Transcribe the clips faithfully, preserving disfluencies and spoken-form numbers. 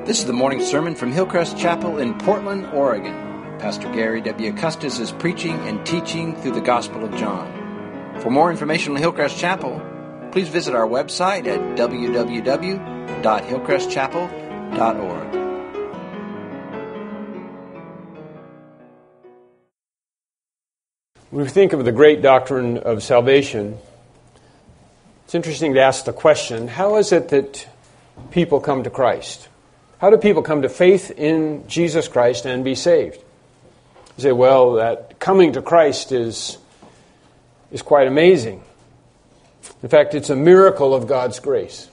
This is the morning sermon from Hillcrest Chapel in Portland, Oregon. Pastor Gary W. Custis is preaching and teaching through the Gospel of John. For more information on Hillcrest Chapel, please visit our website at w w w dot hillcrest chapel dot org. When we think of the great doctrine of salvation, it's interesting to ask the question, how is it that people come to Christ? How do people come to faith in Jesus Christ and be saved? You say, well, that coming to Christ is, is quite amazing. In fact, it's a miracle of God's grace.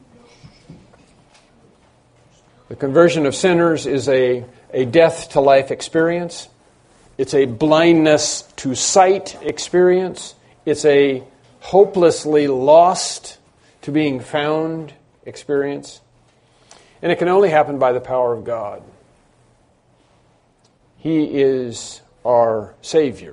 The conversion of sinners is a, a death-to-life experience. It's a blindness to sight experience. It's a hopelessly lost to being found experience. And it can only happen by the power of God. He is our Savior.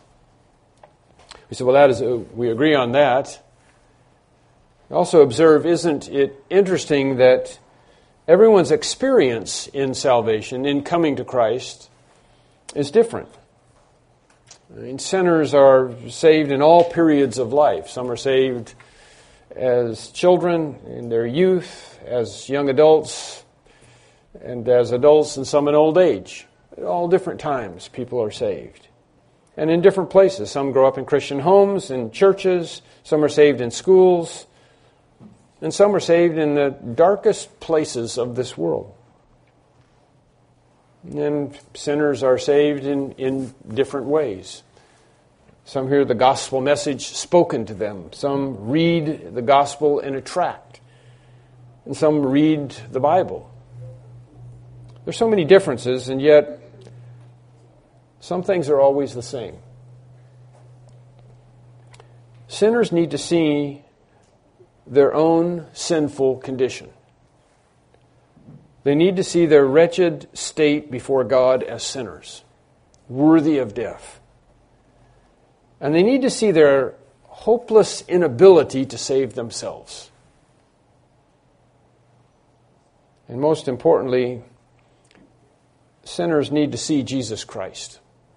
We say, well, that is, a, we agree on that. We also observe, isn't it interesting that everyone's experience in salvation, in coming to Christ, is different. I mean, sinners are saved in all periods of life. Some are saved as children, in their youth, as young adults, and as adults, and some in old age. At all different times, people are saved. And in different places. Some grow up in Christian homes, in churches. Some are saved in schools. And some are saved in the darkest places of this world. And sinners are saved in, in different ways. Some hear the gospel message spoken to them. Some read the gospel in a tract. And some read the Bible. There's so many differences, and yet some things are always the same. Sinners need to see their own sinful condition. They need to see their wretched state before God as sinners, worthy of death. And they need to see their hopeless inability to save themselves. And most importantly, sinners need to see Jesus Christ.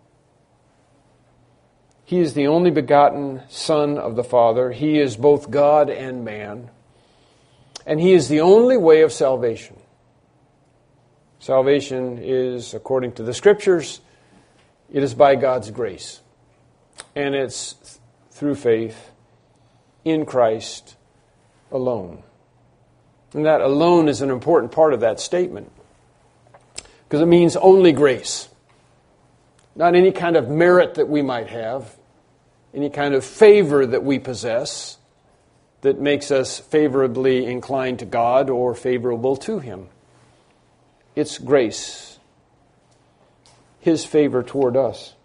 He is the only begotten Son of the Father. He is both God and man. And He is the only way of salvation. Salvation is, according to the Scriptures, it is by God's grace. And it's through faith in Christ alone. And that alone is an important part of that statement. Because it means only grace. Not any kind of merit that we might have. Any kind of favor that we possess that makes us favorably inclined to God or favorable to Him. It's grace. His favor toward us.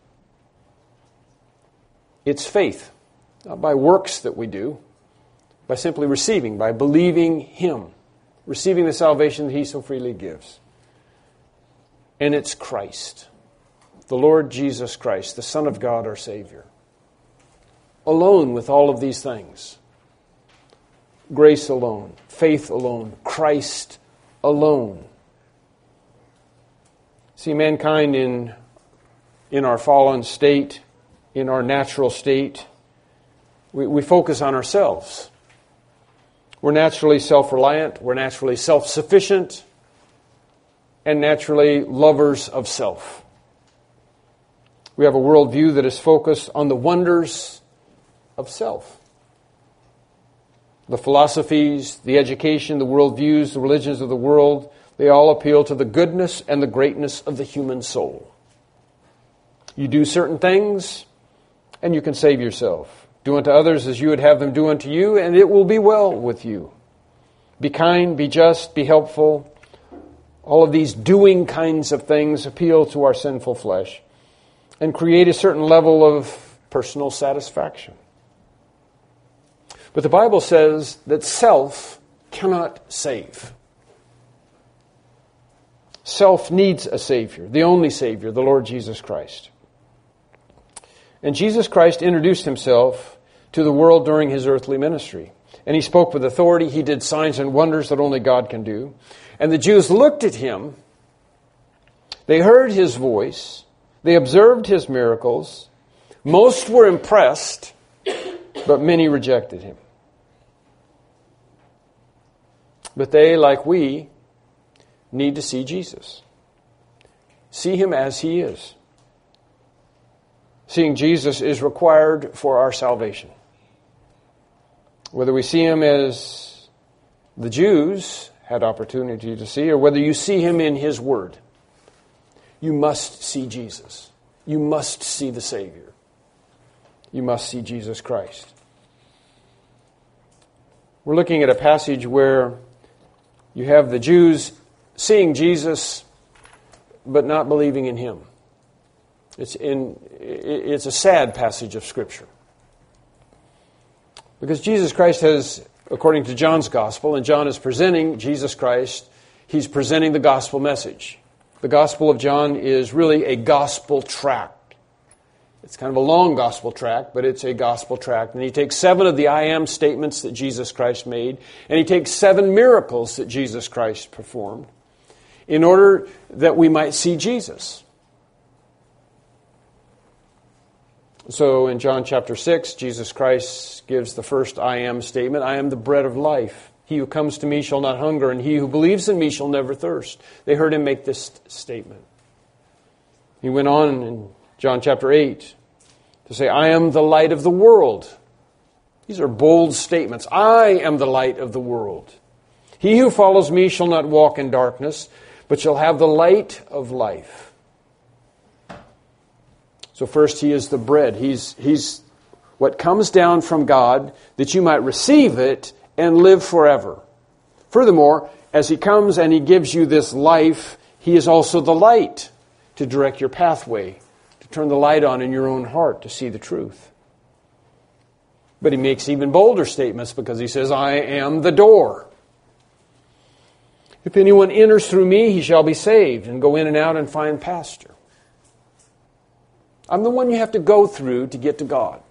It's faith. Not by works that we do. By simply receiving, by believing Him. Receiving the salvation that He so freely gives. And it's Christ. The Lord Jesus Christ, the Son of God, our Savior. Alone with all of these things. Grace alone. Faith alone. Christ alone. See, mankind in, in our fallen state, in our natural state, we, we focus on ourselves. We're naturally self-reliant. We're naturally self-sufficient. And naturally lovers of self. We have a worldview that is focused on the wonders of self. The philosophies, the education, the worldviews, the religions of the world, they all appeal to the goodness and the greatness of the human soul. You do certain things, and you can save yourself. Do unto others as you would have them do unto you, and it will be well with you. Be kind, be just, be helpful. All of these doing kinds of things appeal to our sinful flesh and create a certain level of personal satisfaction. But the Bible says that self cannot save. Self needs a Savior, the only Savior, the Lord Jesus Christ. And Jesus Christ introduced Himself to the world during His earthly ministry. And he spoke with authority. He did signs and wonders that only God can do. And the Jews looked at him. They heard his voice. They observed his miracles. Most were impressed, but many rejected him. But they, like we, need to see Jesus. See him as he is. Seeing Jesus is required for our salvation. Whether we see him as the Jews had opportunity to see, or whether you see him in his word, you must see Jesus. You must see the Savior. You must see Jesus Christ. We're looking at a passage where you have the Jews seeing Jesus but not believing in him. It's in it's a sad passage of Scripture. Because Jesus Christ has, according to John's Gospel, and John is presenting Jesus Christ, he's presenting the gospel message. The Gospel of John is really a gospel tract. It's kind of a long gospel tract, but it's a gospel tract. And he takes seven of the I am statements that Jesus Christ made, and he takes seven miracles that Jesus Christ performed in order that we might see Jesus. So in John chapter six, Jesus Christ gives the first I am statement. I am the bread of life. He who comes to me shall not hunger, and he who believes in me shall never thirst. They heard him make this statement. He went on in John chapter eight to say, I am the light of the world. These are bold statements. I am the light of the world. He who follows me shall not walk in darkness, but shall have the light of life. So first, he is the bread. He's, he's what comes down from God that you might receive it and live forever. Furthermore, as he comes and he gives you this life, he is also the light to direct your pathway, to turn the light on in your own heart to see the truth. But he makes even bolder statements because he says, I am the door. If anyone enters through me, he shall be saved and go in and out and find pasture. I'm the one you have to go through to get to God.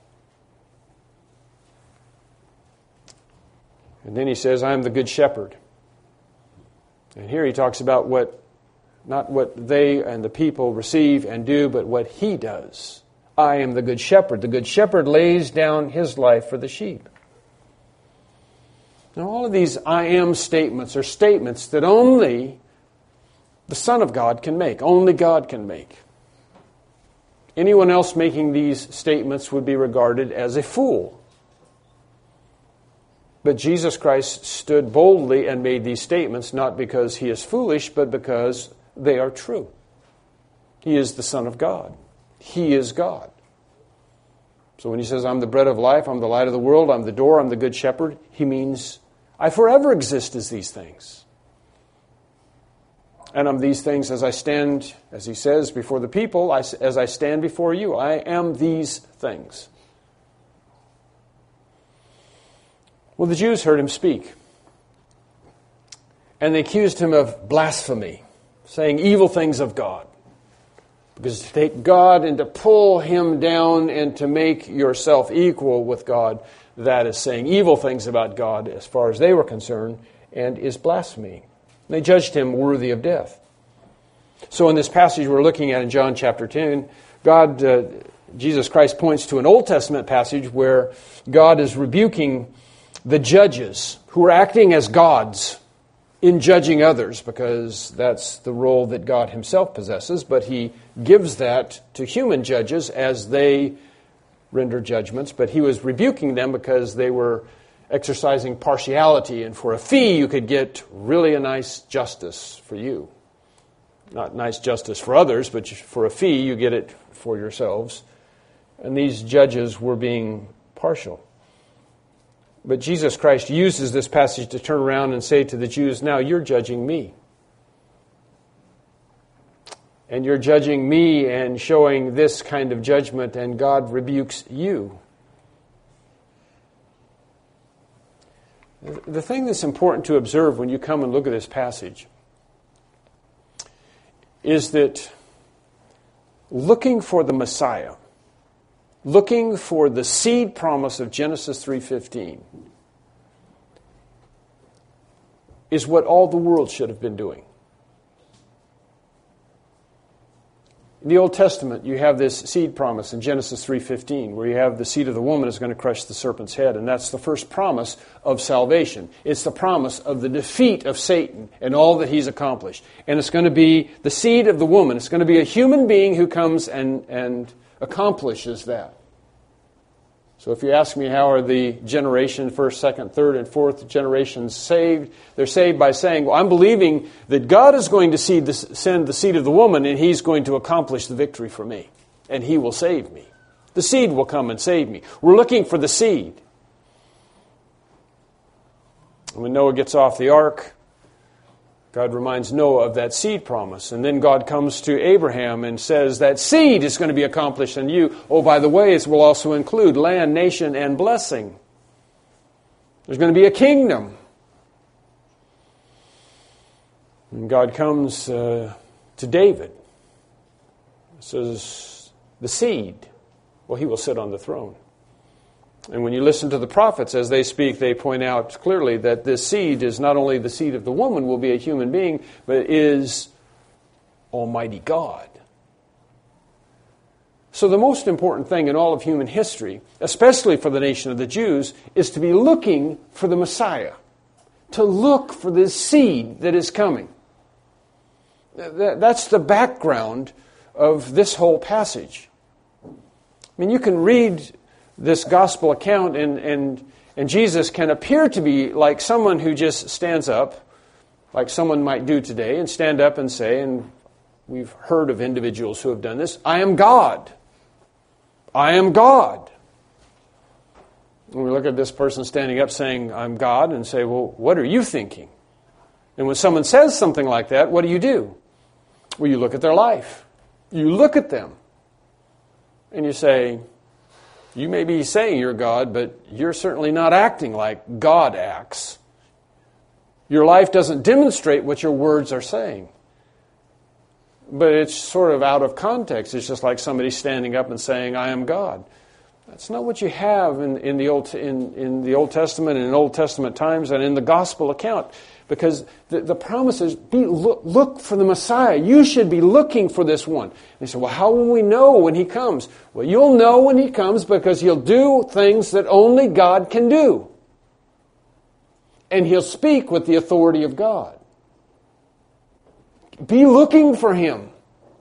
And then he says, I am the good shepherd. And here he talks about what, not what they and the people receive and do, but what he does. I am the good shepherd. The good shepherd lays down his life for the sheep. Now all of these I am statements are statements that only the Son of God can make. Only God can make. Anyone else making these statements would be regarded as a fool. But Jesus Christ stood boldly and made these statements not because he is foolish, but because they are true. He is the Son of God. He is God. So when he says, I'm the bread of life, I'm the light of the world, I'm the door, I'm the good shepherd, he means I forever exist as these things. And I'm these things as I stand, as he says, before the people, as I stand before you. I am these things. Well, the Jews heard him speak. And they accused him of blasphemy, saying evil things of God. Because to take God and to pull him down and to make yourself equal with God, that is saying evil things about God as far as they were concerned, and is blasphemy. They judged him worthy of death. So in this passage we're looking at in John chapter ten, God, uh, Jesus Christ points to an Old Testament passage where God is rebuking the judges who are acting as gods in judging others, because that's the role that God himself possesses, but he gives that to human judges as they render judgments. But he was rebuking them because they were exercising partiality, and for a fee you could get really a nice justice for you. Not nice justice for others, but for a fee you get it for yourselves. And these judges were being partial. But Jesus Christ uses this passage to turn around and say to the Jews, now you're judging me. And you're judging me and showing this kind of judgment, and God rebukes you. The thing that's important to observe when you come and look at this passage is that looking for the Messiah, looking for the seed promise of Genesis three fifteen, is what all the world should have been doing. In the Old Testament, you have this seed promise in Genesis three fifteen, where you have the seed of the woman is going to crush the serpent's head, and that's the first promise of salvation. It's the promise of the defeat of Satan and all that he's accomplished. And it's going to be the seed of the woman. It's going to be a human being who comes and, and accomplishes that. So if you ask me how are the generation, first, second, third, and fourth generations saved, they're saved by saying, well, I'm believing that God is going to seed the, send the seed of the woman and He's going to accomplish the victory for me. And He will save me. The seed will come and save me. We're looking for the seed. And when Noah gets off the ark, God reminds Noah of that seed promise. And then God comes to Abraham and says that seed is going to be accomplished in you. Oh, by the way, it will also include land, nation, and blessing. There's going to be a kingdom. And God comes uh, to David. It says, the seed, well, he will sit on the throne. And when you listen to the prophets as they speak, they point out clearly that this seed is not only the seed of the woman, will be a human being, but is Almighty God. So the most important thing in all of human history, especially for the nation of the Jews, is to be looking for the Messiah. To look for this seed that is coming. That's the background of this whole passage. I mean, you can read this gospel account, and, and, and Jesus can appear to be like someone who just stands up, like someone might do today, and stand up and say, and we've heard of individuals who have done this, I am God. I am God. And we look at this person standing up saying, I'm God, and say, well, what are you thinking? And when someone says something like that, what do you do? Well, you look at their life. You look at them. And you say, you may be saying you're God, but you're certainly not acting like God acts. Your life doesn't demonstrate what your words are saying. But it's sort of out of context. It's just like somebody standing up and saying, I am God. That's not what you have in, in, the Old, in, in the Old Testament and in Old Testament times and in the gospel account. Because the, the promise is, be, look, look for the Messiah. You should be looking for this one. And they say, well, how will we know when He comes? Well, you'll know when He comes because He'll do things that only God can do. And He'll speak with the authority of God. Be looking for Him.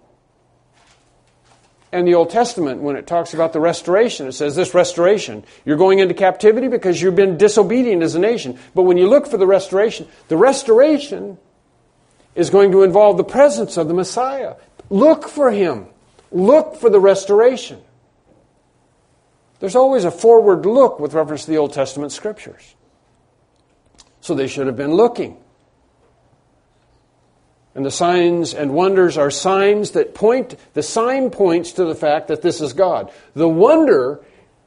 And the Old Testament, when it talks about the restoration, it says this restoration, you're going into captivity because you've been disobedient as a nation. But when you look for the restoration, the restoration is going to involve the presence of the Messiah. Look for Him. Look for the restoration. There's always a forward look with reference to the Old Testament Scriptures. So they should have been looking. And the signs and wonders are signs that point, the sign points to the fact that this is God. The wonder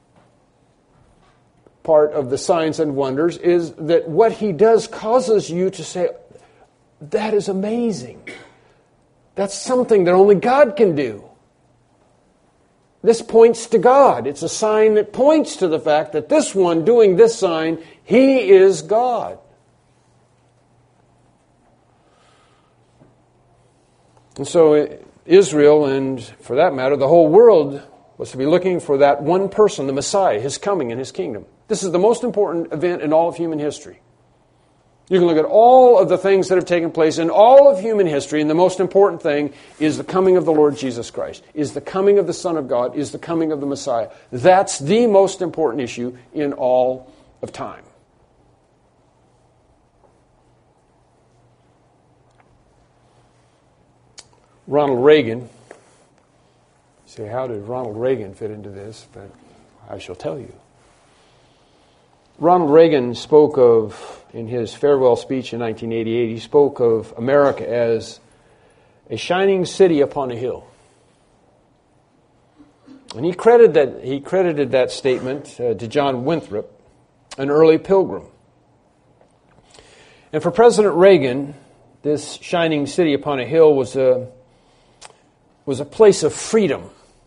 part of the signs and wonders is that what He does causes you to say, that is amazing. That's something that only God can do. This points to God. It's a sign that points to the fact that this one doing this sign, He is God. And so Israel, and for that matter, the whole world, was to be looking for that one person, the Messiah, His coming and His kingdom. This is the most important event in all of human history. You can look at all of the things that have taken place in all of human history, and the most important thing is the coming of the Lord Jesus Christ, is the coming of the Son of God, is the coming of the Messiah. That's the most important issue in all of time. Ronald Reagan, say, how did Ronald Reagan fit into this? But I shall tell you. Ronald Reagan spoke of, in his farewell speech in nineteen eighty-eight, he spoke of America as a shining city upon a hill. And he credited that, he credited that statement uh, to John Winthrop, an early pilgrim. And for President Reagan, this shining city upon a hill was a was a place of freedom,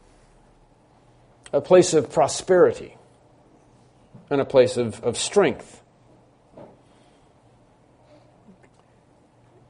a place of prosperity, and a place of, of strength.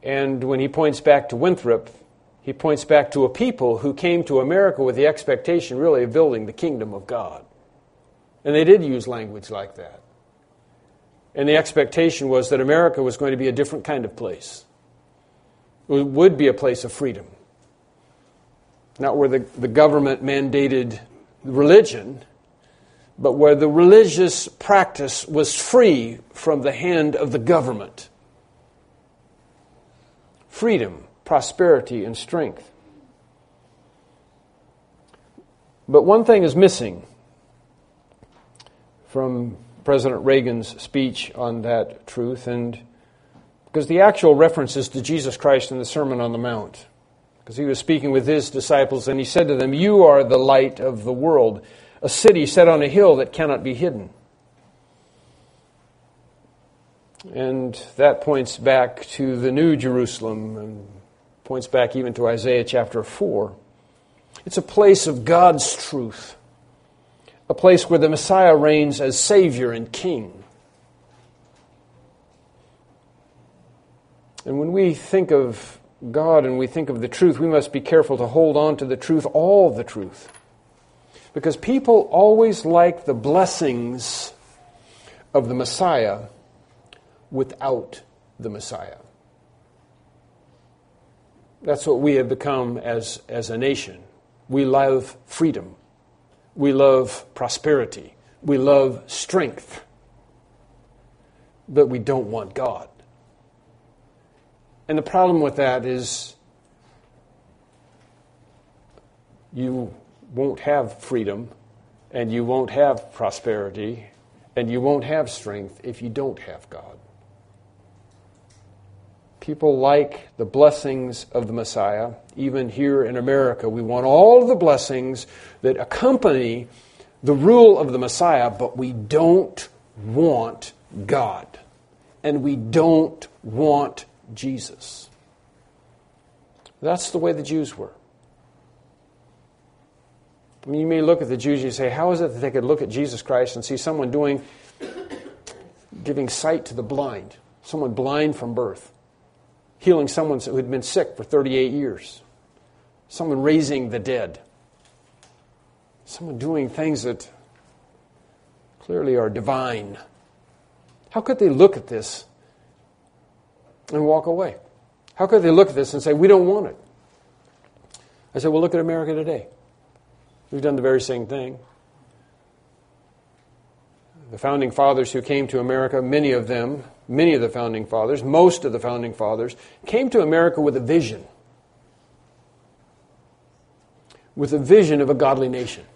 And when he points back to Winthrop, he points back to a people who came to America with the expectation, really, of building the kingdom of God. And they did use language like that. And the expectation was that America was going to be a different kind of place. It would be a place of freedom. Not where the, the government mandated religion, but where the religious practice was free from the hand of the government. Freedom, prosperity, and strength. But one thing is missing from President Reagan's speech on that truth, and because the actual reference is to Jesus Christ in the Sermon on the Mount. Because he was speaking with his disciples, and he said to them, "You are the light of the world, a city set on a hill that cannot be hidden." And that points back to the New Jerusalem, and points back even to Isaiah chapter four. It's a place of God's truth, a place where the Messiah reigns as Savior and King. And when we think of God and we think of the truth, we must be careful to hold on to the truth, all the truth. Because people always like the blessings of the Messiah without the Messiah. That's what we have become as, as a nation. We love freedom. We love prosperity. We love strength. But we don't want God. And the problem with that is you won't have freedom, and you won't have prosperity, and you won't have strength if you don't have God. People like the blessings of the Messiah. Even here in America, we want all of the blessings that accompany the rule of the Messiah, but we don't want God. And we don't want Jesus. That's the way the Jews were. I mean, you may look at the Jews and you say, how is it that they could look at Jesus Christ and see someone doing, giving sight to the blind, someone blind from birth, healing someone who had been sick for thirty-eight years, someone raising the dead, someone doing things that clearly are divine. How could they look at this and walk away? How could they look at this and say, we don't want it? I said, well, look at America today. We've done the very same thing. The founding fathers who came to America, many of them, many of the founding fathers, most of the founding fathers, came to America with a vision. With a vision of a godly nation.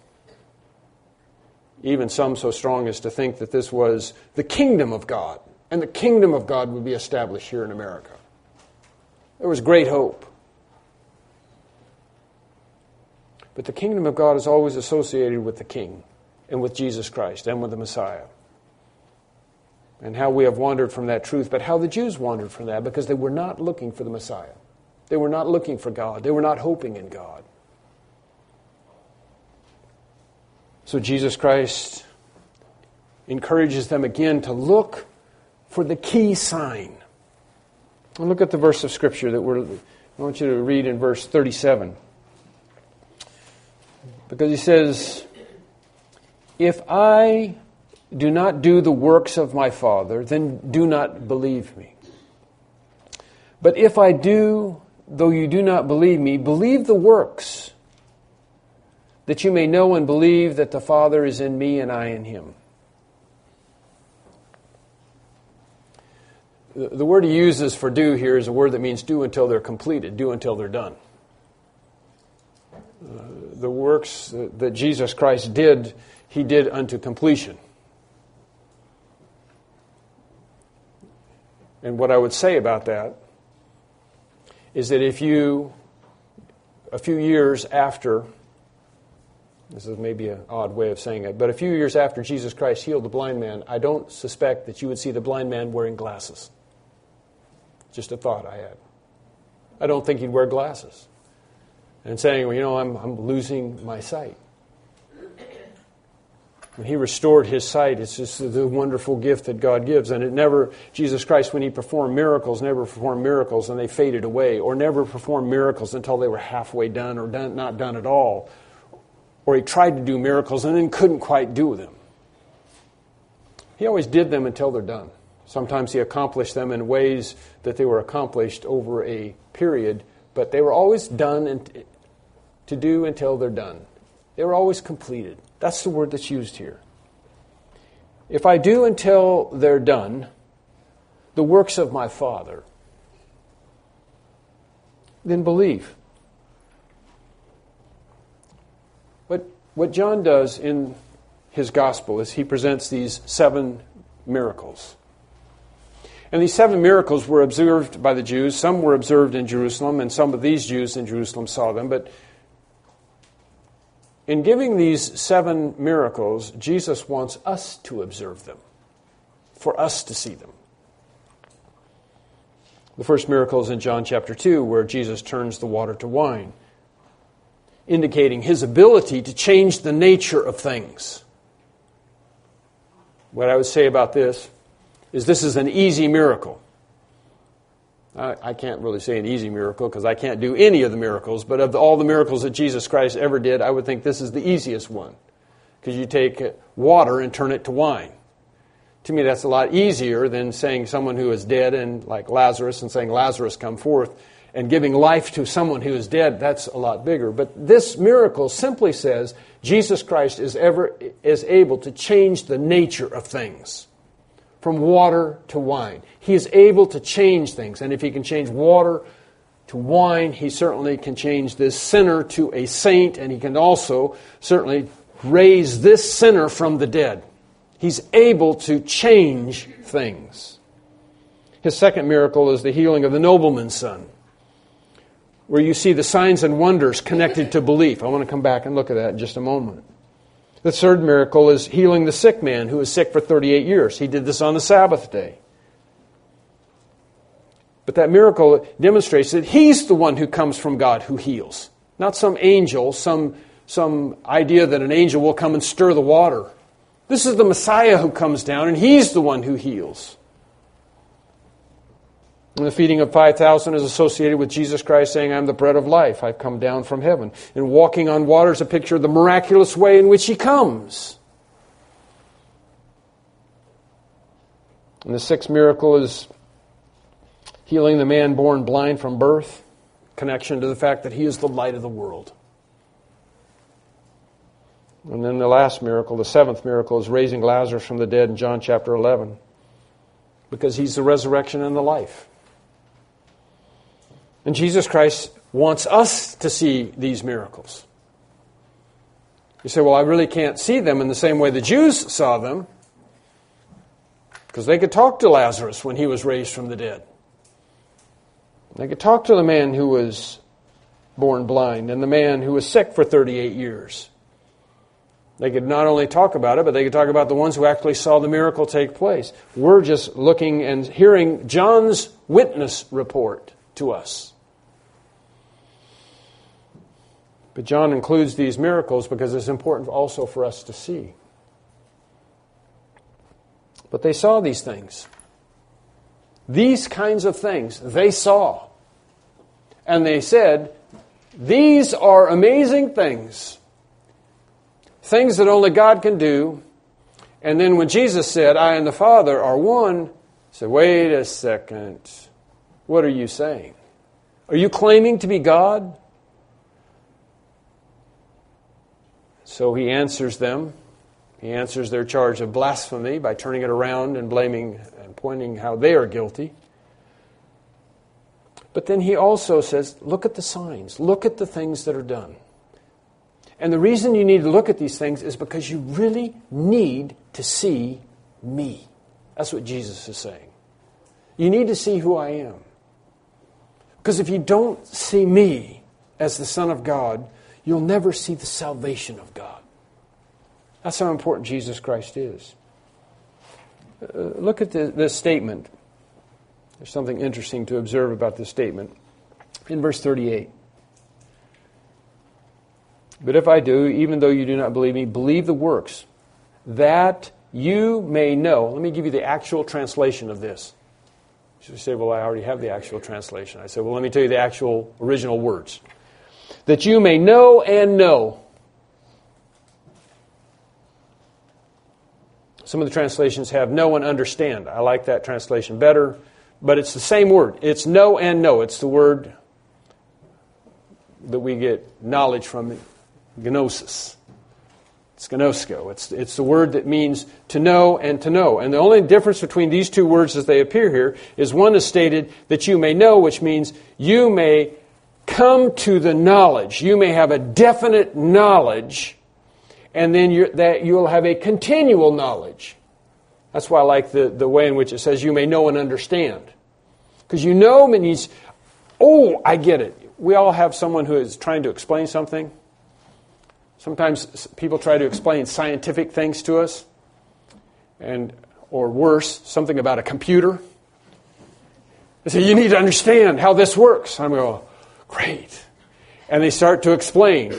Even some so strong as to think that this was the kingdom of God, and the kingdom of God would be established here in America. There was great hope. But the kingdom of God is always associated with the King, and with Jesus Christ, and with the Messiah. And how we have wandered from that truth, but how the Jews wandered from that, because they were not looking for the Messiah. They were not looking for God. They were not hoping in God. So Jesus Christ encourages them again to look for the key sign. And look at the verse of Scripture that we're, I want you to read in verse thirty-seven. Because he says, if I do not do the works of my Father, then do not believe me. But if I do, though you do not believe me, believe the works, that you may know and believe that the Father is in me and I in him. The word he uses for do here is a word that means do until they're completed, do until they're done. Uh, the works that Jesus Christ did, he did unto completion. And what I would say about that is that if you, a few years after, this is maybe an odd way of saying it, but a few years after Jesus Christ healed the blind man, I don't suspect that you would see the blind man wearing glasses. Just a thought I had. I don't think he'd wear glasses. And saying, well, you know, I'm, I'm losing my sight. When He restored his sight, it's just the wonderful gift that God gives. And it never, Jesus Christ, when He performed miracles, never performed miracles and they faded away, or never performed miracles until they were halfway done or done, not done at all. Or He tried to do miracles and then couldn't quite do them. He always did them until they're done. Sometimes He accomplished them in ways that they were accomplished over a period, but they were always done and to do until they're done. They were always completed. That's the word that's used here. If I do until they're done, the works of my Father, then believe. What, what John does in his gospel is he presents these seven miracles. And these seven miracles were observed by the Jews. Some were observed in Jerusalem, and some of these Jews in Jerusalem saw them. But in giving these seven miracles, Jesus wants us to observe them, for us to see them. The first miracle is in John chapter two, where Jesus turns the water to wine, indicating His ability to change the nature of things. What I would say about this is this is an easy miracle. I, I can't really say an easy miracle because I can't do any of the miracles, but of the, all the miracles that Jesus Christ ever did, I would think this is the easiest one. Because you take water and turn it to wine. To me, that's a lot easier than saying someone who is dead, and like Lazarus, and saying, Lazarus, come forth, and giving life to someone who is dead. That's a lot bigger. But this miracle simply says Jesus Christ is ever is able to change the nature of things. From water to wine. He is able to change things. And if He can change water to wine, He certainly can change this sinner to a saint. And He can also certainly raise this sinner from the dead. He's able to change things. His second miracle is the healing of the nobleman's son, where you see the signs and wonders connected to belief. I want to come back and look at that in just a moment. The third miracle is healing the sick man who was sick for thirty-eight years. He did this on the Sabbath day. But that miracle demonstrates that He's the one who comes from God who heals. Not some angel, some, some idea that an angel will come and stir the water. This is the Messiah who comes down, and He's the one who heals. And the feeding of five thousand is associated with Jesus Christ saying, I'm the bread of life. I've come down from heaven. And walking on water is a picture of the miraculous way in which He comes. And the sixth miracle is healing the man born blind from birth. Connection to the fact that He is the light of the world. And then the last miracle, the seventh miracle, is raising Lazarus from the dead in John chapter eleven. Because He's the resurrection and the life. And Jesus Christ wants us to see these miracles. You say, well, I really can't see them in the same way the Jews saw them. Because they could talk to Lazarus when he was raised from the dead. They could talk to the man who was born blind and the man who was sick for thirty-eight years. They could not only talk about it, but they could talk about the ones who actually saw the miracle take place. We're just looking and hearing John's witness report to us. But John includes these miracles because it's important also for us to see. But they saw these things. These kinds of things they saw. And they said, these are amazing things. Things that only God can do. And then when Jesus said, I and the Father are one, he said, wait a second. What are you saying? Are you claiming to be God? So He answers them. He answers their charge of blasphemy by turning it around and blaming and pointing how they are guilty. But then He also says, look at the signs. Look at the things that are done. And the reason you need to look at these things is because you really need to see me. That's what Jesus is saying. You need to see who I am. Because if you don't see me as the Son of God, you'll never see the salvation of God. That's how important Jesus Christ is. Uh, look at the, this statement. There's something interesting to observe about this statement. In verse thirty-eight. But if I do, even though you do not believe me, believe the works, that you may know. Let me give you the actual translation of this. You say, well, I already have the actual translation. I said, well, let me tell you the actual original words. That you may know and know. Some of the translations have know and understand. I like that translation better, but it's the same word. It's know and know. It's the word that we get knowledge from, gnosis. It's gnosko. It's, it's the word that means to know and to know. And the only difference between these two words as they appear here is one is stated that you may know, which means you may come to the knowledge. You may have a definite knowledge, and then you're, that you'll have a continual knowledge. That's why I like the, the way in which it says you may know and understand. Because you know means, oh, I get it. We all have someone who is trying to explain something. Sometimes people try to explain scientific things to us, and or worse, something about a computer. They say, you need to understand how this works. I'm going, great. And they start to explain.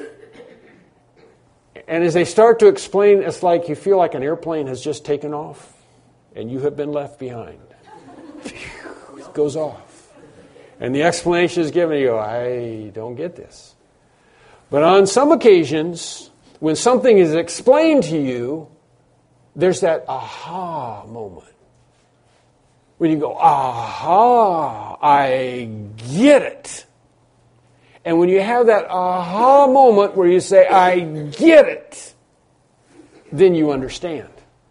And as they start to explain, it's like you feel like an airplane has just taken off, and you have been left behind. It goes off. And the explanation is given, you go, I don't get this. But on some occasions, when something is explained to you, there's that aha moment. When you go, aha, I get it. And when you have that aha moment where you say, I get it, then you understand.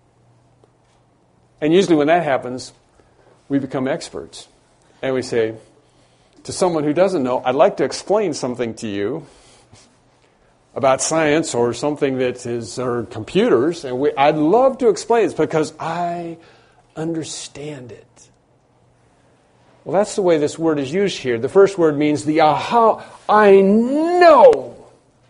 And usually when that happens, we become experts. And we say, to someone who doesn't know, I'd like to explain something to you about science or something that is, or computers, and we, I'd love to explain it because I understand it. Well, that's the way this word is used here. The first word means the aha, I know,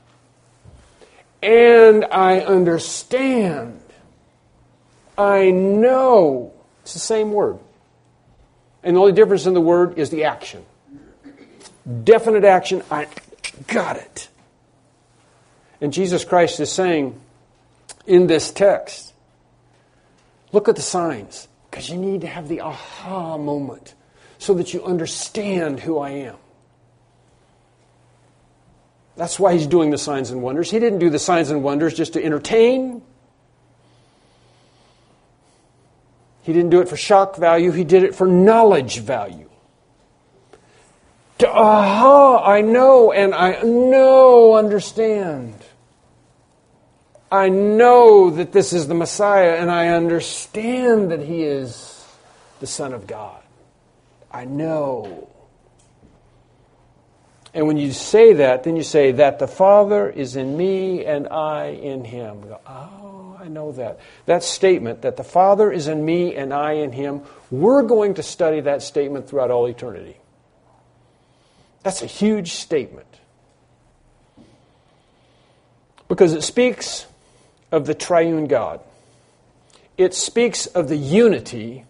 and I understand. I know. It's the same word. And the only difference in the word is the action. Definite action, I got it. And Jesus Christ is saying in this text, look at the signs, because you need to have the aha moment so that you understand who I am. That's why he's doing the signs and wonders. He didn't do the signs and wonders just to entertain. He didn't do it for shock value. He did it for knowledge value. To, aha, I know and I know, understand. I know that this is the Messiah, and I understand that He is the Son of God. I know. And when you say that, then you say that the Father is in me and I in Him. We go, oh, I know that. That statement, that the Father is in me and I in Him, we're going to study that statement throughout all eternity. That's a huge statement. Because it speaks of the triune God. It speaks of the unity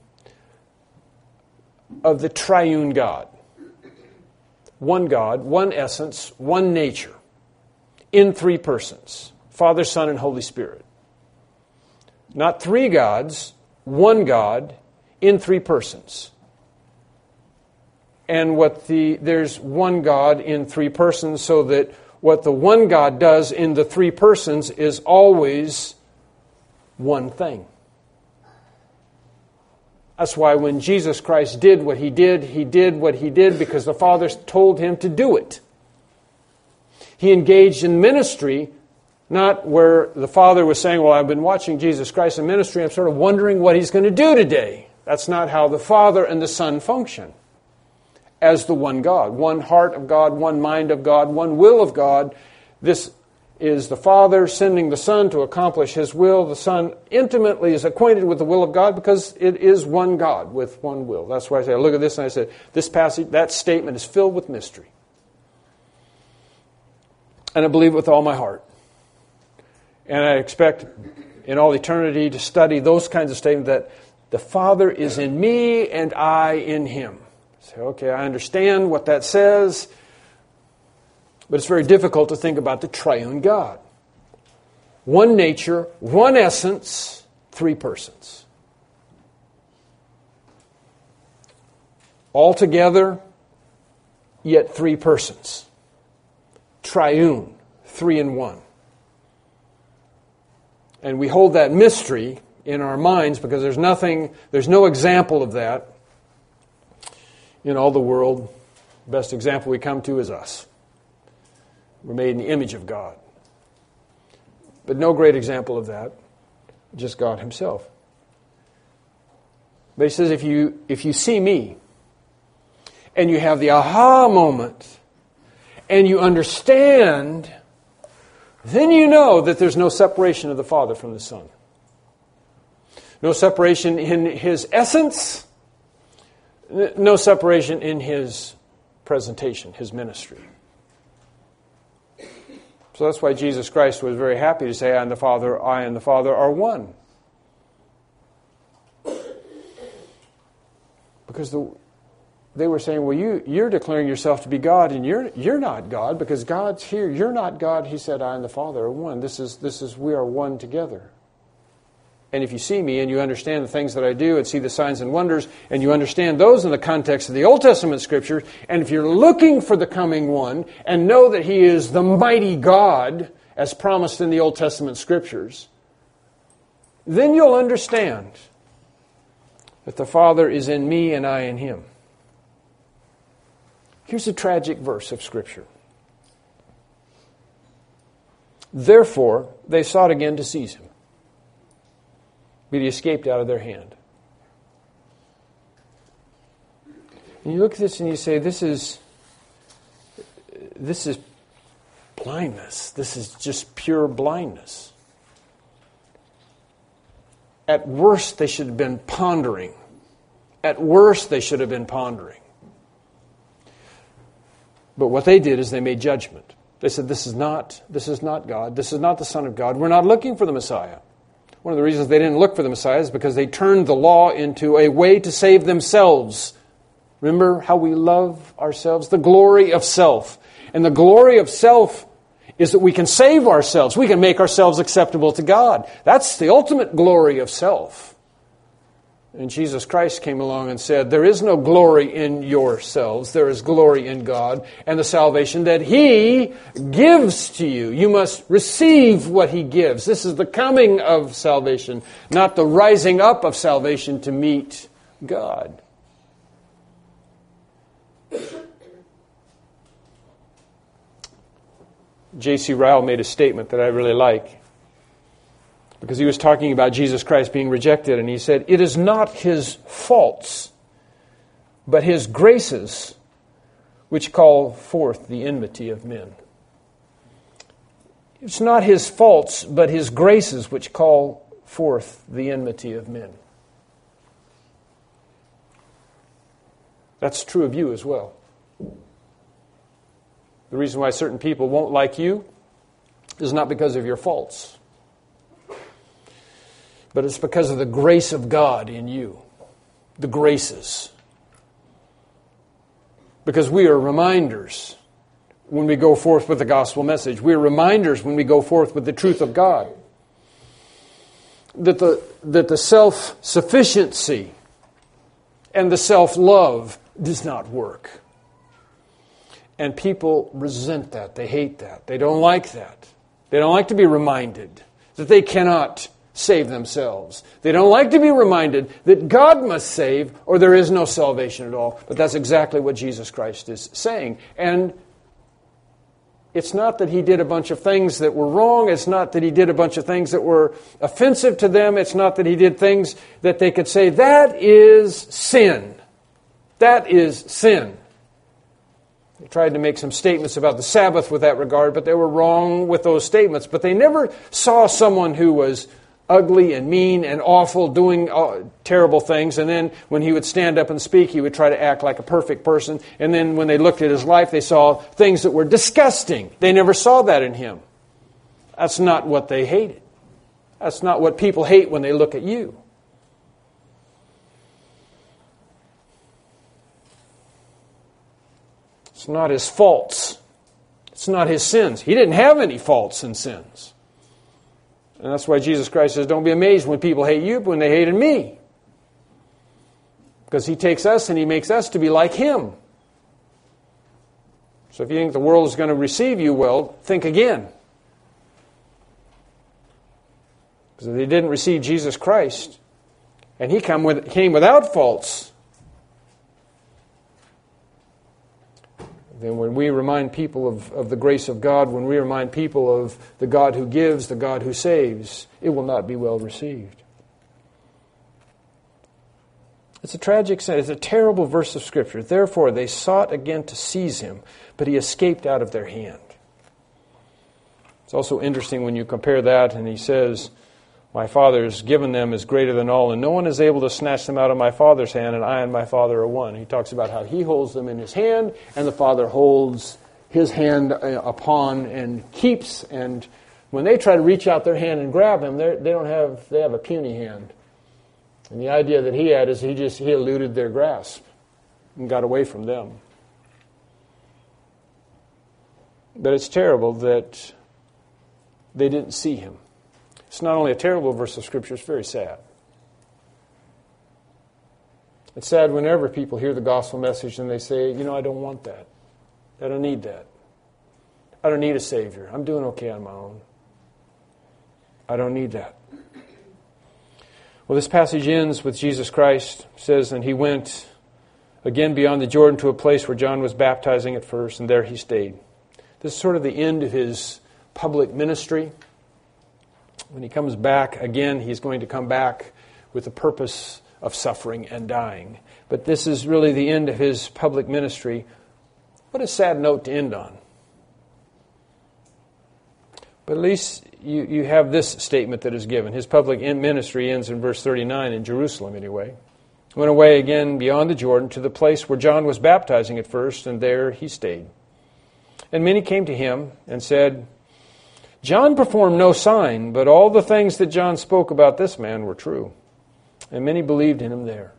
of the triune God. One God, one essence, one nature, in three persons, Father, Son, and Holy Spirit. Not three gods, one God, in three persons. And what the there's one God in three persons, so that what the one God does in the three persons is always one thing. That's why when Jesus Christ did what He did, He did what He did because the Father told Him to do it. He engaged in ministry, not where the Father was saying, well, I've been watching Jesus Christ in ministry, I'm sort of wondering what He's going to do today. That's not how the Father and the Son function. As the one God, one heart of God, one mind of God, one will of God. This is the Father sending the Son to accomplish His will. The Son intimately is acquainted with the will of God because it is one God with one will. That's why I say, I look at this and I said, this passage, that statement is filled with mystery. And I believe with all my heart. And I expect in all eternity to study those kinds of statements that the Father is in me and I in Him. Say, okay, I understand what that says, but it's very difficult to think about the triune God. one nature, one essence, three persons. All together, yet three persons. Triune, three in one. And we hold that mystery in our minds because there's nothing, there's no example of that in all the world. The best example we come to is us. We're made in the image of God. But no great example of that, just God Himself. But He says, if you if you see me, and you have the aha moment, and you understand, then you know that there's no separation of the Father from the Son. No separation in His essence, no separation in His presentation, His ministry. So that's why Jesus Christ was very happy to say, I and the Father, I and the Father are one. Because the, they were saying, well, you, you're declaring yourself to be God, and you're you're not God, because God's here. You're not God. He said, I and the Father are one. This is this is we are one together. And if you see me and you understand the things that I do and see the signs and wonders, and you understand those in the context of the Old Testament Scripture, and if you're looking for the coming one and know that He is the mighty God, as promised in the Old Testament Scriptures, then you'll understand that the Father is in me and I in Him. Here's a tragic verse of Scripture. Therefore, they sought again to seize Him, but He escaped out of their hand. And you look at this and you say, this is, this is blindness. This is just pure blindness. At worst, they should have been pondering. At worst, they should have been pondering. But what they did is they made judgment. They said, this is not, this is not God. This is not the Son of God. We're not looking for the Messiah. One of the reasons they didn't look for the Messiah is because they turned the law into a way to save themselves. Remember how we love ourselves? The glory of self. And the glory of self is that we can save ourselves. We can make ourselves acceptable to God. That's the ultimate glory of self. And Jesus Christ came along and said, there is no glory in yourselves. There is glory in God and the salvation that He gives to you. You must receive what He gives. This is the coming of salvation, not the rising up of salvation to meet God. J C Ryle made a statement that I really like, because he was talking about Jesus Christ being rejected, and he said, it is not His faults, but His graces which call forth the enmity of men. It's not His faults, but His graces which call forth the enmity of men. That's true of you as well. The reason why certain people won't like you is not because of your faults, but it's because of the grace of God in you. The graces. Because we are reminders when we go forth with the gospel message. We are reminders when we go forth with the truth of God. That the, that the self-sufficiency and the self-love does not work. And people resent that. They hate that. They don't like that. They don't like to be reminded that they cannot save themselves. They don't like to be reminded that God must save or there is no salvation at all. But that's exactly what Jesus Christ is saying. And it's not that He did a bunch of things that were wrong. It's not that He did a bunch of things that were offensive to them. It's not that He did things that they could say, that is sin. That is sin. They tried to make some statements about the Sabbath with that regard, but they were wrong with those statements. But they never saw someone who was ugly and mean and awful, doing uh, terrible things. And then when He would stand up and speak, He would try to act like a perfect person. And then when they looked at His life, they saw things that were disgusting. They never saw that in Him. That's not what they hated. That's not what people hate when they look at you. It's not His faults. It's not His sins. He didn't have any faults and sins. And that's why Jesus Christ says, don't be amazed when people hate you, but when they hated me. Because He takes us and He makes us to be like Him. So if you think the world is going to receive you well, think again. Because if they didn't receive Jesus Christ, and He come with, came without faults, then when we remind people of, of the grace of God, when we remind people of the God who gives, the God who saves, it will not be well received. It's a tragic, it's a terrible verse of Scripture. Therefore, they sought again to seize Him, but He escaped out of their hand. It's also interesting when you compare that, and He says, my Father has given them is greater than all, and no one is able to snatch them out of my Father's hand, and I and my Father are one. He talks about how He holds them in His hand, and the Father holds His hand upon and keeps. And when they try to reach out their hand and grab Him, they don't have they have a puny hand. And the idea that He had is He just He eluded their grasp and got away from them. But it's terrible that they didn't see Him. It's not only a terrible verse of Scripture, it's very sad. It's sad whenever people hear the gospel message and they say, you know, I don't want that. I don't need that. I don't need a Savior. I'm doing okay on my own. I don't need that. Well, this passage ends with Jesus Christ says, and He went again beyond the Jordan to a place where John was baptizing at first, and there He stayed. This is sort of the end of His public ministry. When He comes back again, He's going to come back with the purpose of suffering and dying. But this is really the end of His public ministry. What a sad note to end on. But at least you, you have this statement that is given. His public ministry ends in verse thirty-nine, in Jerusalem anyway. Went away again beyond the Jordan to the place where John was baptizing at first, and there He stayed. And many came to Him and said, John performed no sign, but all the things that John spoke about this man were true. And many believed in Him there.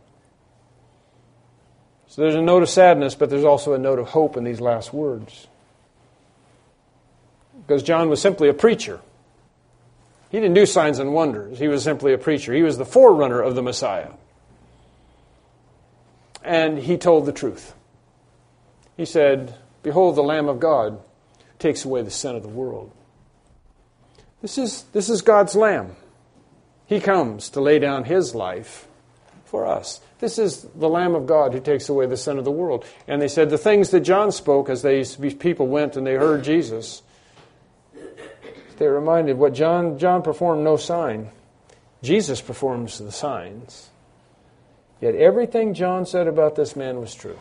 So there's a note of sadness, but there's also a note of hope in these last words. Because John was simply a preacher. He didn't do signs and wonders. He was simply a preacher. He was the forerunner of the Messiah. And he told the truth. He said, behold, the Lamb of God takes away the sin of the world. This is, this is God's Lamb. He comes to lay down His life for us. This is the Lamb of God who takes away the sin of the world. And they said the things that John spoke as these people went and they heard Jesus, they were reminded what John, John performed no sign. Jesus performs the signs. Yet everything John said about this man was true.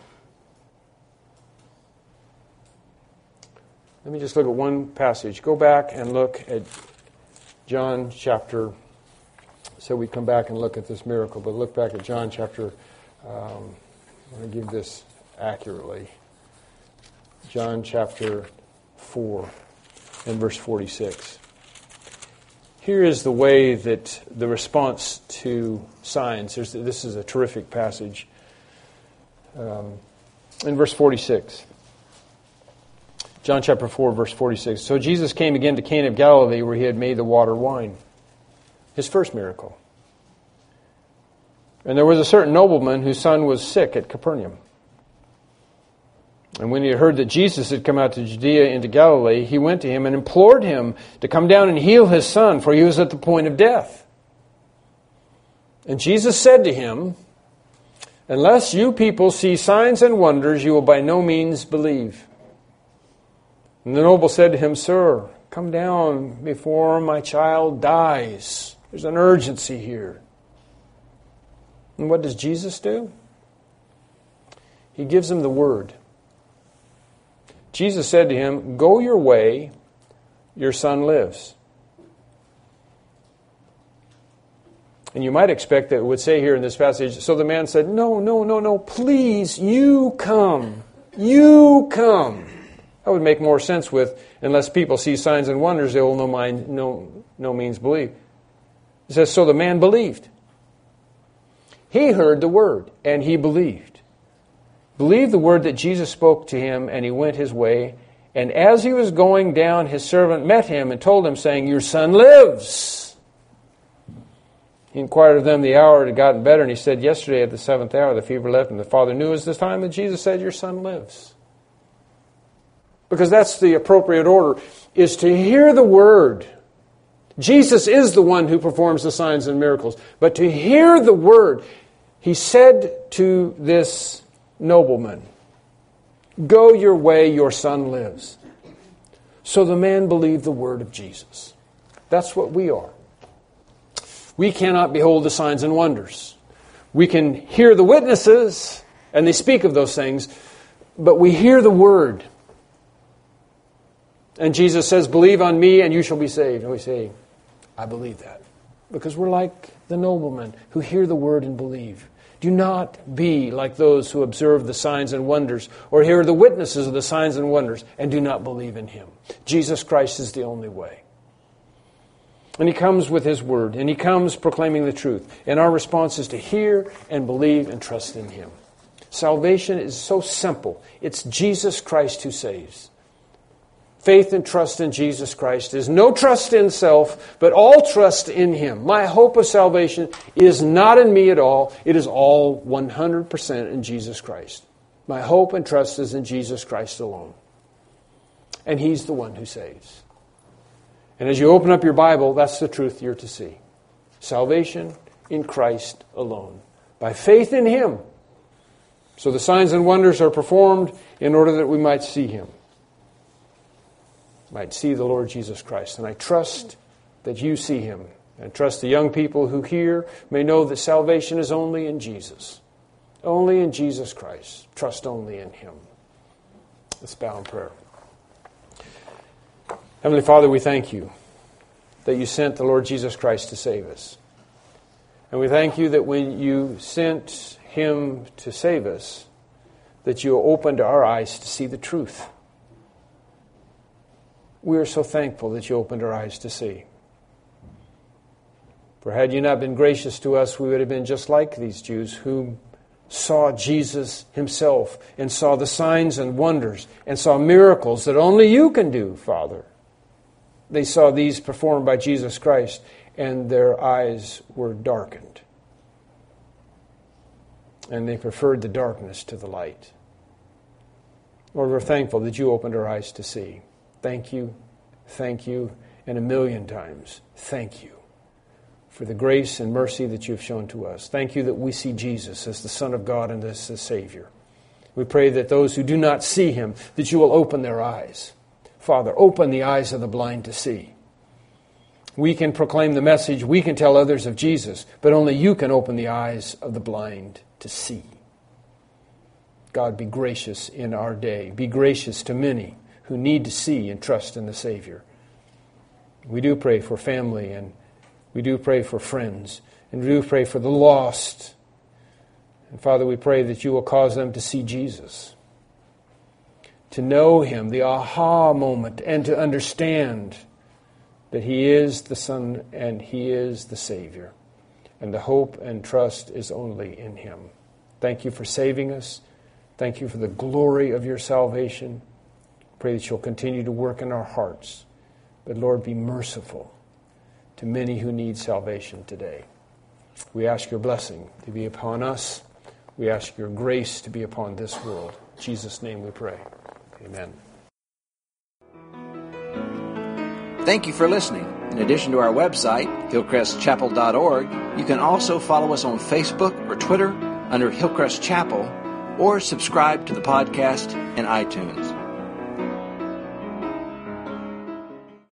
Let me just look at one passage. Go back and look at John chapter, so we come back and look at this miracle, but look back at John chapter, um, I'm going to give this accurately. John chapter four and verse forty-six. Here is the way that the response to signs, there's, this is a terrific passage. Um, in verse forty-six. John chapter four, verse forty-six. So Jesus came again to Cana of Galilee, where He had made the water wine. His first miracle. And there was a certain nobleman whose son was sick at Capernaum. And when he had heard that Jesus had come out to Judea into Galilee, he went to Him and implored Him to come down and heal his son, for he was at the point of death. And Jesus said to him, unless you people see signs and wonders, you will by no means believe. And the noble said to Him, Sir, come down before my child dies. There's an urgency here. And what does Jesus do? He gives him the word. Jesus said to him, go your way, your son lives. And you might expect that it would say here in this passage, so the man said, no, no, no, no, please, you come. You come. That would make more sense with, unless people see signs and wonders, they will no, mind, no, no means believe. It says, so the man believed. He heard the word, and he believed. Believed the word that Jesus spoke to him, and he went his way. And as he was going down, his servant met him and told him, saying, your son lives. He inquired of them the hour it had gotten better, and he said, yesterday at the seventh hour the fever left him. The father knew it was the time that Jesus said, your son lives. Because that's the appropriate order, is to hear the word. Jesus is the one who performs the signs and miracles. But to hear the word, he said to this nobleman, go your way, your son lives. So the man believed the word of Jesus. That's what we are. We cannot behold the signs and wonders. We can hear the witnesses, and they speak of those things, but we hear the word. And Jesus says, believe on me and you shall be saved. And we say, I believe that. Because we're like the noblemen who hear the word and believe. Do not be like those who observe the signs and wonders or hear the witnesses of the signs and wonders and do not believe in Him. Jesus Christ is the only way. And He comes with His word, and He comes proclaiming the truth. And our response is to hear and believe and trust in Him. Salvation is so simple. It's Jesus Christ who saves. Faith and trust in Jesus Christ is no trust in self, but all trust in Him. My hope of salvation is not in me at all. It is all one hundred percent in Jesus Christ. My hope and trust is in Jesus Christ alone. And He's the one who saves. And as you open up your Bible, that's the truth you're to see. Salvation in Christ alone. By faith in Him. So the signs and wonders are performed in order that we might see Him. Might see the Lord Jesus Christ. And I trust that you see Him. And trust the young people who hear may know that salvation is only in Jesus. Only in Jesus Christ. Trust only in Him. Let's bow in prayer. Heavenly Father, we thank You that You sent the Lord Jesus Christ to save us. And we thank You that when You sent Him to save us, that You opened our eyes to see the truth. We are so thankful that You opened our eyes to see. For had You not been gracious to us, we would have been just like these Jews who saw Jesus Himself and saw the signs and wonders and saw miracles that only You can do, Father. They saw these performed by Jesus Christ, and their eyes were darkened. And they preferred the darkness to the light. Lord, we're thankful that You opened our eyes to see. Thank You, thank You, and a million times, thank You for the grace and mercy that You have shown to us. Thank You that we see Jesus as the Son of God and as the Savior. We pray that those who do not see Him, that You will open their eyes. Father, open the eyes of the blind to see. We can proclaim the message, we can tell others of Jesus, but only You can open the eyes of the blind to see. God, be gracious in our day. Be gracious to many who need to see and trust in the Savior. We do pray for family, and we do pray for friends, and we do pray for the lost. And Father, we pray that You will cause them to see Jesus, to know Him, the aha moment, and to understand that He is the Son and He is the Savior. And the hope and trust is only in Him. Thank You for saving us. Thank You for the glory of Your salvation. Pray that You'll continue to work in our hearts. But Lord, be merciful to many who need salvation today. We ask Your blessing to be upon us. We ask Your grace to be upon this world. In Jesus' name we pray. Amen. Thank you for listening. In addition to our website, hillcrest chapel dot org, you can also follow us on Facebook or Twitter under Hillcrest Chapel, or subscribe to the podcast in iTunes.